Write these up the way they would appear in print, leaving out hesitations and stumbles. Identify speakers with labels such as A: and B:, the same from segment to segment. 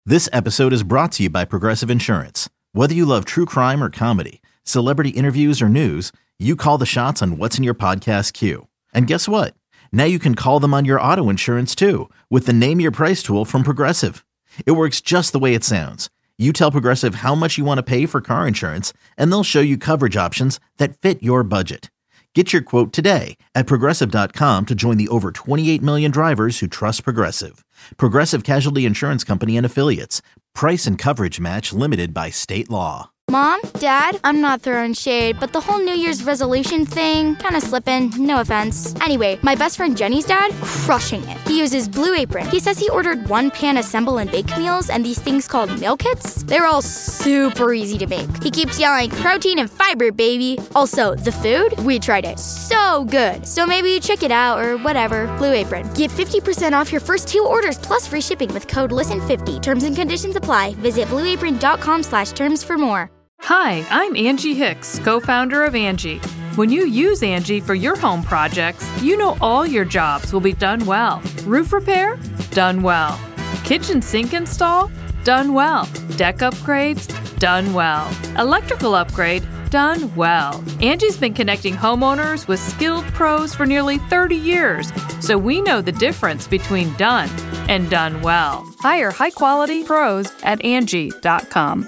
A: This episode is brought to you by Progressive Insurance. Whether you love true crime or comedy, celebrity interviews or news, you call the shots on what's in your podcast queue. And guess what? Now you can call them on your auto insurance too with the Name Your Price tool from Progressive. It works just the way it sounds. You tell Progressive how much you want to pay for car insurance, and they'll show you coverage options that fit your budget. Get your quote today at Progressive.com to join the over 28 million drivers who trust Progressive. Progressive Casualty Insurance Company and Affiliates. Price and coverage match limited by state law.
B: Mom, Dad, I'm not throwing shade, but the whole New Year's resolution thing, kind of slipping, no offense. Anyway, my best friend Jenny's dad, crushing it. He uses Blue Apron. He says he ordered one-pan assemble and bake meals and these things called meal kits. They're all super easy to make. He keeps yelling, protein and fiber, baby. Also, the food, we tried it. So good. So maybe check it out or whatever. Blue Apron. Get 50% off your first 2 orders plus free shipping with code LISTEN50. Terms and conditions apply. Visit blueapron.com/terms for more.
C: Hi, I'm Angie Hicks, co-founder of Angie. When you use Angie for your home projects, you know all your jobs will be done well. Roof repair? Done well. Kitchen sink install? Done well. Deck upgrades? Done well. Electrical upgrade? Done well. Angie's been connecting homeowners with skilled pros for nearly 30 years, so we know the difference between done and done well. Hire high-quality pros at Angie.com.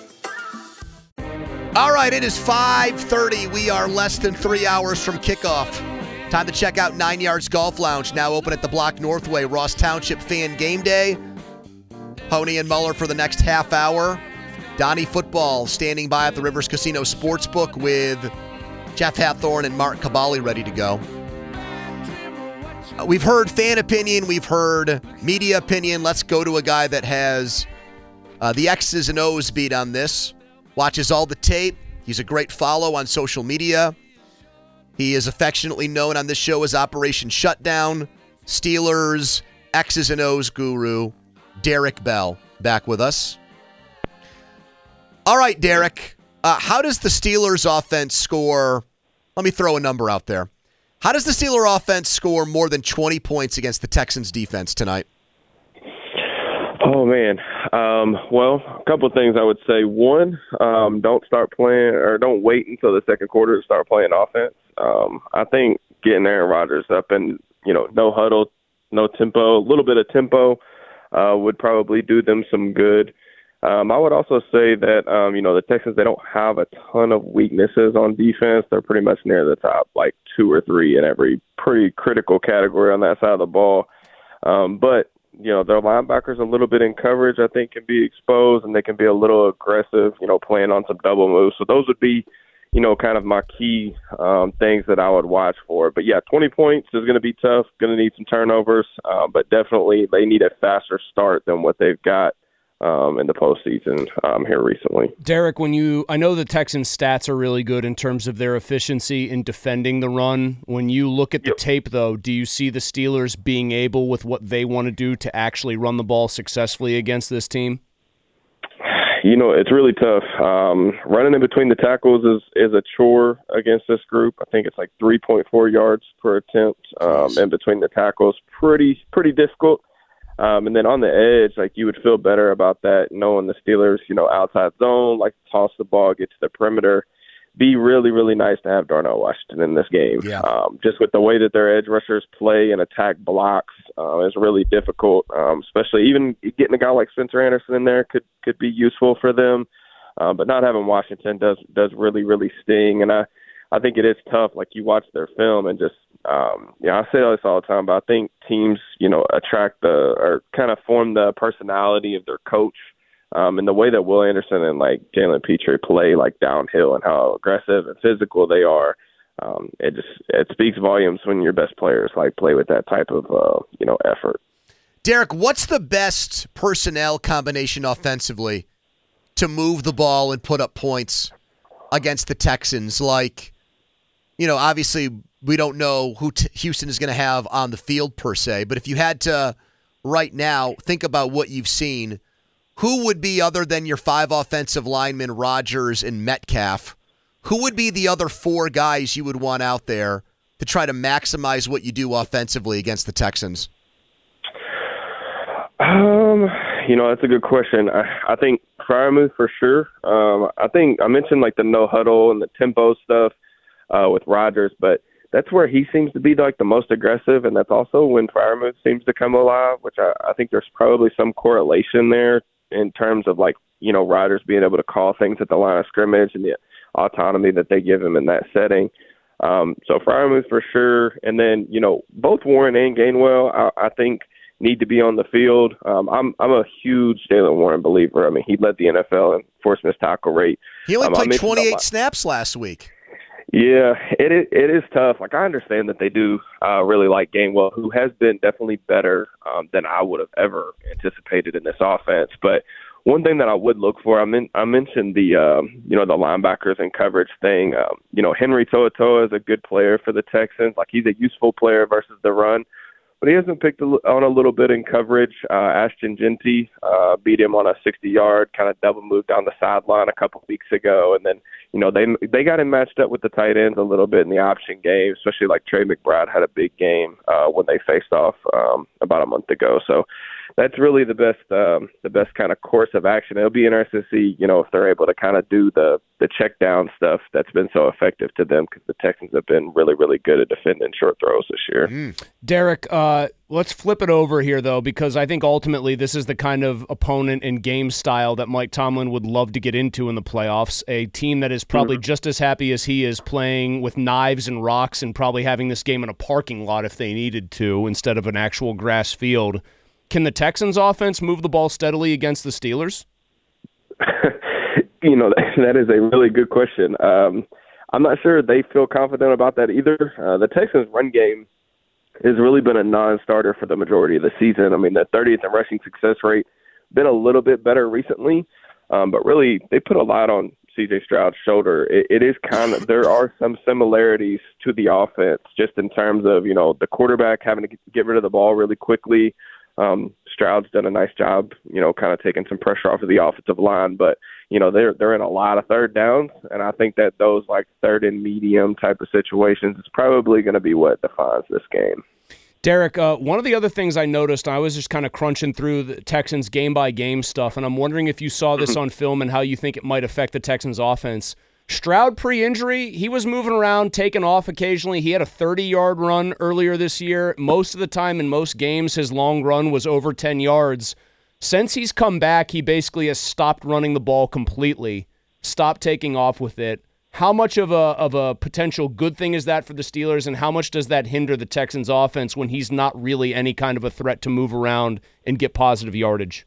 D: All right, it is 5:30. We are less than 3 hours from kickoff. Time to check out 9 Yards Golf Lounge, now open at the Block Northway, Ross Township Fan Game Day. Pony and Muller for the next half hour. Donnie Football standing by at the Rivers Casino Sportsbook with Jeff Hathorn and Mark Caballi ready to go. We've heard fan opinion. We've heard media opinion. Let's go to a guy that has the X's and O's beat on this. Watches all the tape. He's a great follow on social media. He is affectionately known on this show as Operation Shutdown. Steelers X's and O's guru, Derek Bell, back with us. All right, Derek. How does the Steelers offense score? Let me throw a number out there. How does the Steelers offense score more than 20 points against the Texans defense tonight?
E: Oh, man. Well, a couple of things I would say. One, don't start playing or don't wait until the second quarter to start playing offense. I think getting Aaron Rodgers up and, no huddle, no tempo, a little bit of tempo would probably do them some good. I would also say that, the Texans, they don't have a ton of weaknesses on defense. They're pretty much near the top, like 2 or 3 in every pretty critical category on that side of the ball. But their linebackers a little bit in coverage, I think, can be exposed, and they can be a little aggressive, playing on some double moves. So those would be, kind of my key things that I would watch for. But, yeah, 20 points is going to be tough, going to need some turnovers, but definitely they need a faster start than what they've got in the postseason here recently.
F: Derek, I know the Texans' stats are really good in terms of their efficiency in defending the run. When you look at the tape, though, do you see the Steelers being able, with what they want to do, to actually run the ball successfully against this team?
E: It's really tough. Running in between the tackles is a chore against this group. I think it's like 3.4 yards per attempt in between the tackles. Pretty difficult. And then on the edge, you would feel better about that, knowing the Steelers, outside zone, like toss the ball, get to the perimeter. Be really, really nice to have Darnell Washington in this game.
D: Yeah.
E: Just with the way that their edge rushers play and attack blocks is really difficult, especially even getting a guy like Spencer Anderson in there could be useful for them. But not having Washington does really, really sting. And I think it is tough. You watch their film and just, I say this all the time, but I think teams, attract or kind of form the personality of their coach. And the way that Will Anderson and Jalen Petrie play downhill and how aggressive and physical they are, it speaks volumes when your best players play with that type of effort.
D: Derek, what's the best personnel combination offensively to move the ball and put up points against the Texans? Obviously we don't know who Houston is going to have on the field per se, but if you had to right now think about what you've seen, who would be, other than your 5 offensive linemen, Rodgers and Metcalf, who would be the other 4 guys you would want out there to try to maximize what you do offensively against the Texans?
E: That's a good question. I think Freiermuth for sure. I think I mentioned like the no huddle and the tempo stuff with Rodgers, but that's where he seems to be like the most aggressive, and that's also when Freiermuth seems to come alive, which I think there's probably some correlation there in terms of like, Rodgers being able to call things at the line of scrimmage and the autonomy that they give him in that setting. So Freiermuth for sure. And then, both Warren and Gainwell, I think need to be on the field. I'm a huge Jaylen Warren believer. I mean, he led the NFL in forced missed tackle rate.
D: He only played 28 snaps last week.
E: Yeah, it is tough. Like, I understand that they do really like Gainwell, who has been definitely better than I would have ever anticipated in this offense. But one thing that I would look for, I mentioned the the linebackers and coverage thing. Henry To'oTo'o is a good player for the Texans. Like, he's a useful player versus the run, but he hasn't picked on a little bit in coverage. Ashton Genty beat him on a 60-yard kind of double move down the sideline a couple weeks ago, and then they got him matched up with the tight ends a little bit in the option game, especially like Trey McBride had a big game when they faced off about a month ago. So that's really the best kind of course of action. It'll be interesting to see, if they're able to kind of do the check down stuff that's been so effective to them, because the Texans have been really, really good at defending short throws this year.
F: Derek, let's flip it over here, though, because I think ultimately this is the kind of opponent and game style that Mike Tomlin would love to get into in the playoffs, a team that is probably just as happy as he is playing with knives and rocks and probably having this game in a parking lot if they needed to instead of an actual grass field. Can the Texans offense move the ball steadily against the Steelers?
E: That is a really good question. I'm not sure they feel confident about that either. The Texans' run game has really been a non-starter for the majority of the season. I mean, the 30th in rushing success rate been a little bit better recently, but really they put a lot on C.J. Stroud's shoulder. It is kind of, there are some similarities to the offense just in terms of, the quarterback having to get rid of the ball really quickly. Stroud's done a nice job, kind of taking some pressure off of the offensive line, but they're in a lot of third downs, and I think that those like third and medium type of situations is probably going to be what defines this game.
F: Derek, one of the other things I noticed, I was just kind of crunching through the Texans game-by-game stuff, and I'm wondering if you saw this on film and how you think it might affect the Texans' offense. Stroud pre-injury, he was moving around, taking off occasionally. He had a 30-yard run earlier this year. Most of the time in most games, his long run was over 10 yards. Since he's come back, he basically has stopped running the ball completely, stopped taking off with it. How much of a potential good thing is that for the Steelers, and how much does that hinder the Texans' offense when he's not really any kind of a threat to move around and get positive yardage?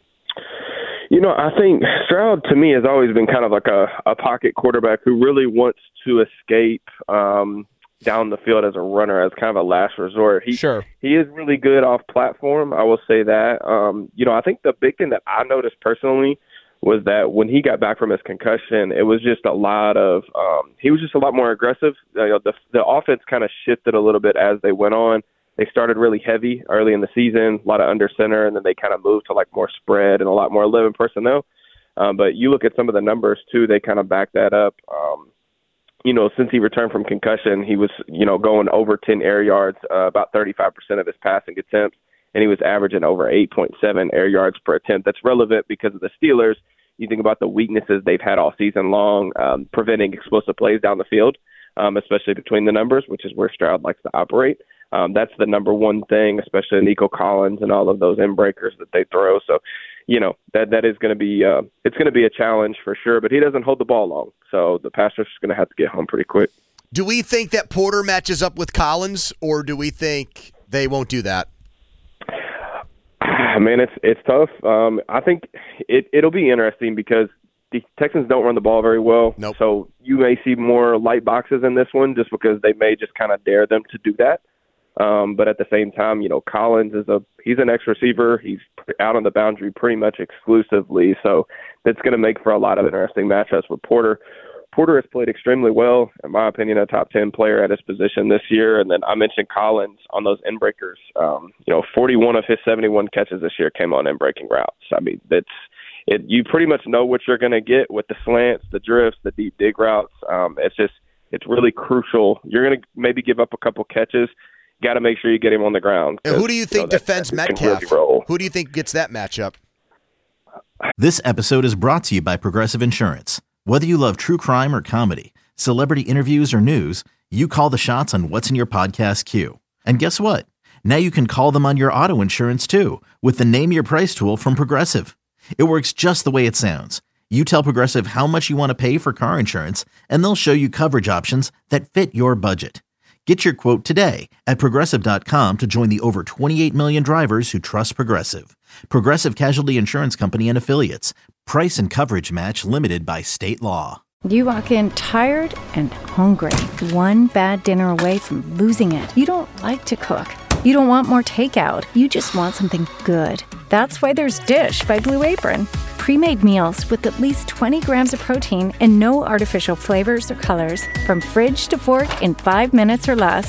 E: I think Stroud, to me, has always been kind of like a pocket quarterback who really wants to escape down the field as a runner, as kind of a last resort. He is really good off platform, I will say that. I think the big thing that I noticed personally was that when he got back from his concussion, it was just a lot of he was just a lot more aggressive. The offense kind of shifted a little bit as they went on. They started really heavy early in the season, a lot of under center, and then they kind of moved to like more spread and a lot more 11 personnel. But you look at some of the numbers too, they kind of back that up. Since he returned from concussion, he was, going over 10 air yards, about 35% of his passing attempts, and he was averaging over 8.7 air yards per attempt. That's relevant because of the Steelers. You think about the weaknesses they've had all season long, preventing explosive plays down the field, especially between the numbers, which is where Stroud likes to operate. That's the number one thing, especially Nico Collins and all of those end breakers that they throw. So, that is going to be it's going to be a challenge for sure. But he doesn't hold the ball long, so the pass rush is going to have to get home pretty quick.
D: Do we think that Porter matches up with Collins, or do we think they won't do that?
E: Man, it's tough. I think it'll be interesting because the Texans don't run the ball very well.
D: Nope.
E: So you may see more light boxes in this one just because they may just kind of dare them to do that. But at the same time, Collins he's an ex-receiver. He's out on the boundary pretty much exclusively. So that's going to make for a lot of interesting matchups with Porter. Porter has played extremely well, in my opinion, a top 10 player at his position this year. And then I mentioned Collins on those end breakers. 41 of his 71 catches this year came on end breaking routes. I mean, you pretty much know what you're going to get with the slants, the drifts, the deep dig routes. It's really crucial. You're going to maybe give up a couple catches. Got to make sure you get him on the ground.
D: And who do you think defends Metcalf? Who do you think gets that matchup?
A: This episode is brought to you by Progressive Insurance. Whether you love true crime or comedy, celebrity interviews or news, you call the shots on what's in your podcast queue. And guess what? Now you can call them on your auto insurance too with the Name Your Price tool from Progressive. It works just the way it sounds. You tell Progressive how much you want to pay for car insurance, and they'll show you coverage options that fit your budget. Get your quote today at Progressive.com to join the over 28 million drivers who trust Progressive. Progressive Casualty Insurance Company and Affiliates. Price and coverage match limited by state law.
G: You walk in tired and hungry, one bad dinner away from losing it. You don't like to cook. You don't want more takeout. You just want something good. That's why there's Dish by Blue Apron. Pre-made meals with at least 20 grams of protein and no artificial flavors or colors. From fridge to fork in 5 minutes or less.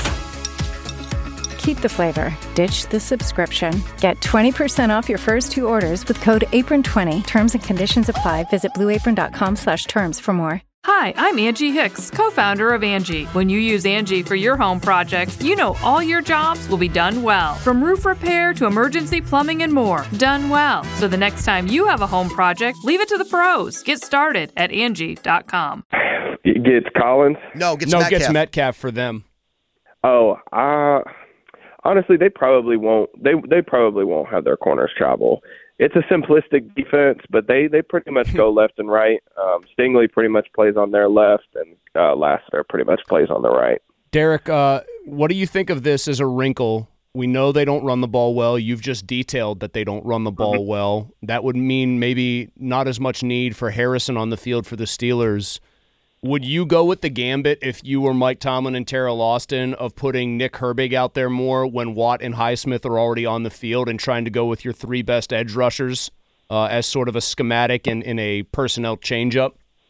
G: Keep the flavor. Ditch the subscription. Get 20% off your first 2 orders with code APRON20. Terms and conditions apply. Visit blueapron.com/terms for more.
C: Hi, I'm Angie Hicks, co-founder of Angie. When you use Angie for your home projects, you know all your jobs will be done well. From roof repair to emergency plumbing and more, done well. So the next time you have a home project, leave it to the pros. Get started at Angie.com.
E: Gets Collins?
D: No, gets
F: No,
D: Metcalf.
F: gets Metcalf for them.
E: Oh, honestly, they probably won't. They probably won't have their corners travel. It's a simplistic defense, but they pretty much go left and right. Stingley pretty much plays on their left, and Lassiter pretty much plays on the right.
F: Derek, what do you think of this as a wrinkle? We know they don't run the ball well. You've just detailed that they don't run the ball well. That would mean maybe not as much need for Harrison on the field for the Steelers. Would you go with the gambit if you were Mike Tomlin and Terrell Austin of putting Nick Herbig out there more when Watt and Highsmith are already on the field and trying to go with your 3 best edge rushers as sort of a schematic and in a personnel changeup?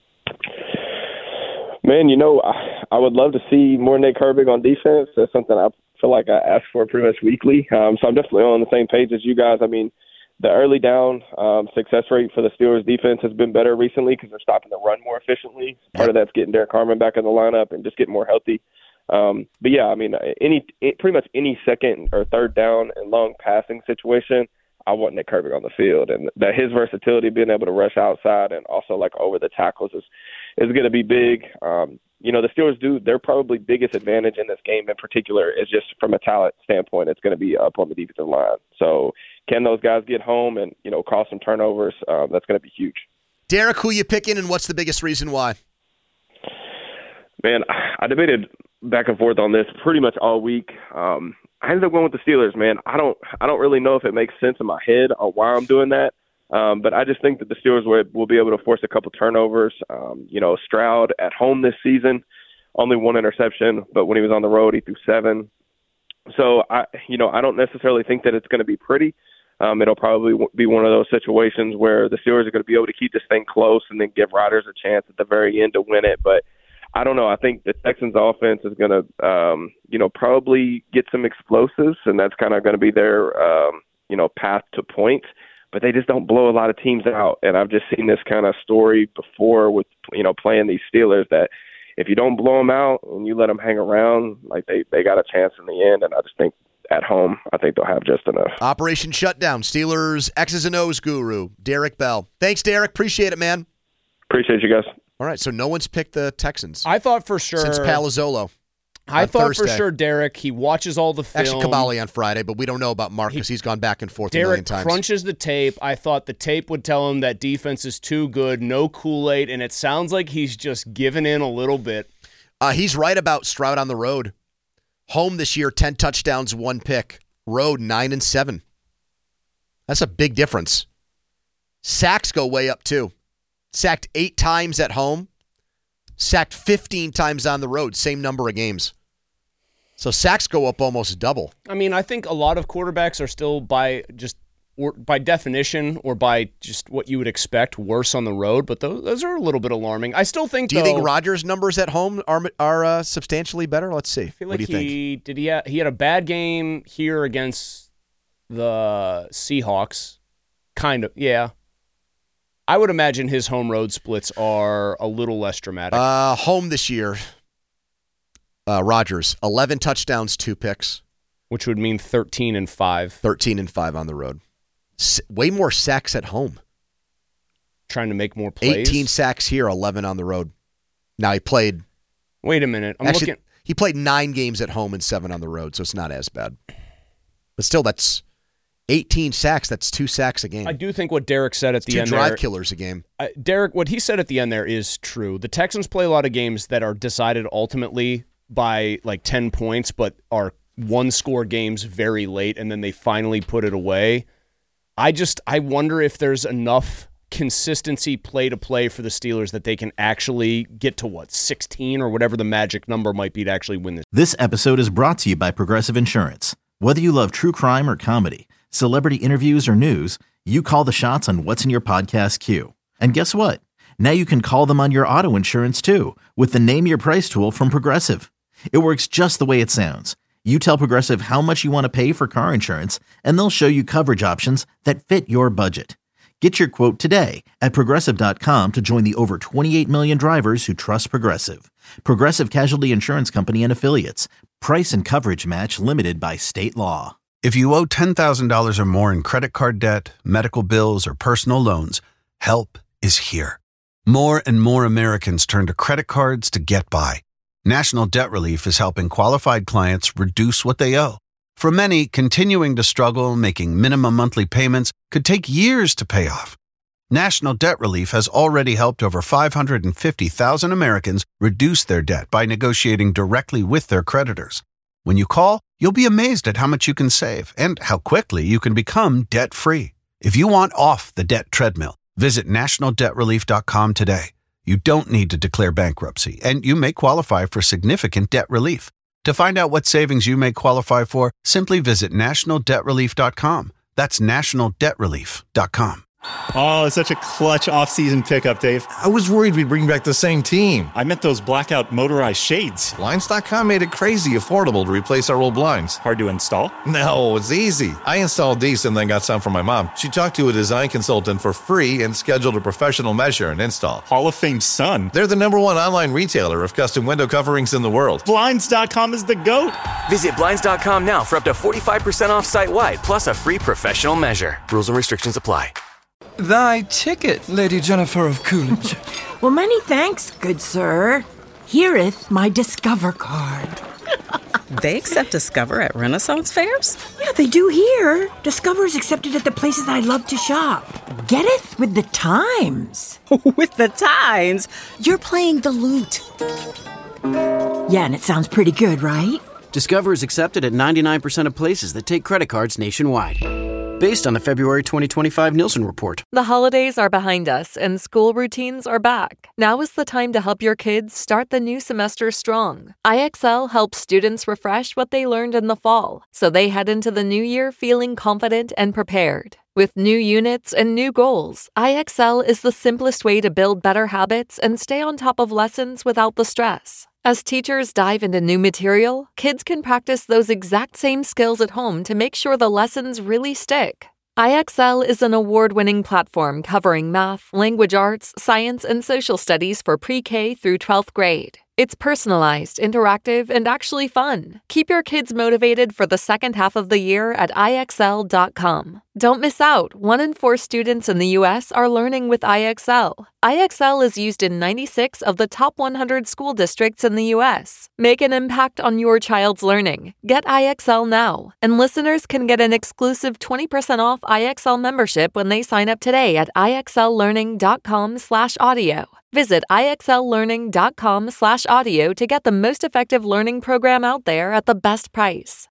E: Man, I would love to see more Nick Herbig on defense. That's something I feel like I ask for pretty much weekly. So I'm definitely on the same page as you guys. I mean, the early down success rate for the Steelers defense has been better recently because they're stopping the run more efficiently. Part of that's getting Derek Harmon back in the lineup and just getting more healthy. But yeah, I mean, pretty much any second or third down and long passing situation, I want Nick Herbig on the field, and that his versatility, being able to rush outside and also like over the tackles is going to be big. The Steelers their probably biggest advantage in this game in particular is just from a talent standpoint, it's going to be up on the defensive line. So can those guys get home and, cause some turnovers? That's going to be huge.
D: Derek, who you picking, and what's the biggest reason why?
E: Man, I debated back and forth on this pretty much all week. I ended up going with the Steelers, man. I don't really know if it makes sense in my head on why I'm doing that. But I just think that the Steelers will be able to force a couple turnovers. Stroud at home this season, only 1 interception, but when he was on the road, he threw 7. So I don't necessarily think that it's going to be pretty. It'll probably be one of those situations where the Steelers are going to be able to keep this thing close and then give Rodgers a chance at the very end to win it. But I don't know. I think the Texans offense is going to, probably get some explosives, and that's kind of going to be their, path to points. But they just don't blow a lot of teams out. And I've just seen this kind of story before with, playing these Steelers that if you don't blow them out and you let them hang around, like they got a chance in the end. And I just think at home, I think they'll have just enough.
D: Operation Shutdown, Steelers X's and O's guru, Derek Bell. Thanks, Derek. Appreciate it, man.
E: Appreciate you guys.
D: All right, so no one's picked the Texans.
F: I thought for sure.
D: Since Palazzolo.
F: I thought
D: Thursday.
F: for sure Derek, he watches all the film.
D: Actually, Kabali on Friday, but we don't know about Mark because he's gone back and forth a million times.
F: Derek crunches the tape. I thought the tape would tell him that defense is too good, no Kool-Aid, and it sounds like he's just given in a little bit.
D: He's right about Stroud on the road. Home this year, 10 touchdowns, 1 pick. Road, 9-7. That's a big difference. Sacks go way up, too. Sacked 8 times at home. Sacked 15 times on the road. Same number of games. So sacks go up almost double.
F: I mean, I think a lot of quarterbacks are still by definition or by just what you would expect worse on the road, but those are a little bit alarming. I still think.
D: Do you think Rodgers' numbers at home are substantially better? Let's see.
F: I feel like he had a bad game here against the Seahawks. Kind of, yeah. I would imagine his home road splits are a little less dramatic.
D: Home this year, Rodgers, 11 touchdowns, 2 picks.
F: Which would mean 13-5.
D: 13-5 on the road. Way more sacks at home.
F: trying to make more plays.
D: 18 sacks here, 11 on the road. Now he played.
F: Wait a minute.
D: He played 9 games at home and 7 on the road, so it's not as bad. But still, that's 18 sacks. That's 2 sacks a game.
F: I do think what Derek said at the end there.
D: 2 drive killers a game.
F: Derek, what he said at the end there is true. The Texans play a lot of games that are decided ultimately by like 10 points, but are one-score games very late, and then they finally put it away. I wonder if there's enough consistency play-to-play for the Steelers that they can actually get to, 16 or whatever the magic number might be to actually win this.
A: This episode is brought to you by Progressive Insurance. Whether you love true crime or comedy, celebrity interviews or news, you call the shots on what's in your podcast queue. And guess what? Now you can call them on your auto insurance too with the Name Your Price tool from Progressive. It works just the way it sounds. You tell Progressive how much you want to pay for car insurance, and they'll show you coverage options that fit your budget. Get your quote today at Progressive.com to join the over 28 million drivers who trust Progressive. Progressive Casualty Insurance Company and Affiliates. Price and coverage match limited by state law.
H: If you owe $10,000 or more in credit card debt, medical bills, or personal loans, help is here. More and more Americans turn to credit cards to get by. National Debt Relief is helping qualified clients reduce what they owe. For many, continuing to struggle making minimum monthly payments could take years to pay off. National Debt Relief has already helped over 550,000 Americans reduce their debt by negotiating directly with their creditors. When you call, you'll be amazed at how much you can save and how quickly you can become debt-free. If you want off the debt treadmill, visit nationaldebtrelief.com today. You don't need to declare bankruptcy, and you may qualify for significant debt relief. To find out what savings you may qualify for, simply visit nationaldebtrelief.com. That's nationaldebtrelief.com.
I: Oh, it's such a clutch off-season pickup, Dave.
J: I was worried we'd bring back the same team.
I: I meant those blackout motorized shades.
J: Blinds.com made it crazy affordable to replace our old blinds.
I: Hard to install?
J: No, it's easy. I installed these and then got some from my mom. She talked to a design consultant for free and scheduled a professional measure and install.
I: Hall of Fame son.
J: They're the #1 online retailer of custom window coverings in the world.
I: Blinds.com is the GOAT.
K: Visit Blinds.com now for up to 45% off site-wide, plus a free professional measure. Rules and restrictions apply.
L: Thy ticket, Lady Jennifer of Coolidge.
M: Well, many thanks, good sir. Here'th my Discover card.
N: They accept Discover at Renaissance fairs?
M: Yeah, they do here. Discover is accepted at the places I love to shop. Getteth with the times.
N: With the times? You're playing the lute.
M: Yeah, and it sounds pretty good, right?
O: Discover is accepted at 99% of places that take credit cards nationwide. Based on the February 2025 Nielsen report.
P: The holidays are behind us and school routines are back. Now is the time to help your kids start the new semester strong. IXL helps students refresh what they learned in the fall, so they head into the new year feeling confident and prepared. With new units and new goals, IXL is the simplest way to build better habits and stay on top of lessons without the stress. As teachers dive into new material, kids can practice those exact same skills at home to make sure the lessons really stick. IXL is an award-winning platform covering math, language arts, science, and social studies for pre-K through 12th grade. It's personalized, interactive, and actually fun. Keep your kids motivated for the second half of the year at IXL.com. Don't miss out. 1 in 4 students in the U.S. are learning with IXL. IXL is used in 96 of the top 100 school districts in the U.S. Make an impact on your child's learning. Get IXL now. And listeners can get an exclusive 20% off IXL membership when they sign up today at IXLlearning.com/audio. Visit IXLlearning.com/audio to get the most effective learning program out there at the best price.